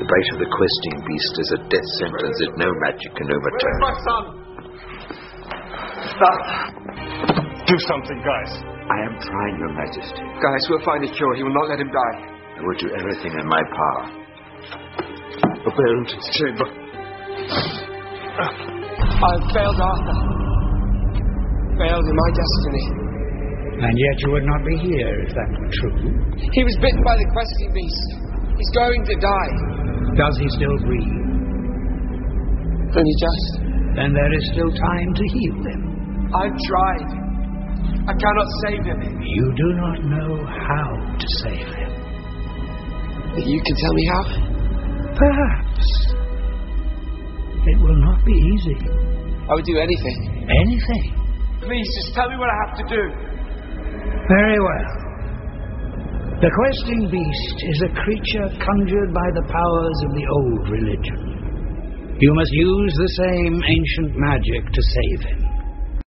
The bite of the questing beast is a death sentence that no magic can overturn. Where's my son? Stop. Do something, guys. I am trying, Your Majesty. Guys, we'll find a cure. He will not let him die. I will do everything in my power. A Barrington's chamber. I've failed Arthur. Failed in my destiny. And yet you would not be here if that were true. He was bitten by the questing beast. He's going to die. Does he still breathe? Only just. Then there is still time to heal him. I've tried. I cannot save him. You do not know how to save him. You can tell me how? Perhaps. It will not be easy. I would do anything. Anything? Please, just tell me what I have to do. Very well. The questing beast is a creature conjured by the powers of the old religion. You must use the same ancient magic to save him.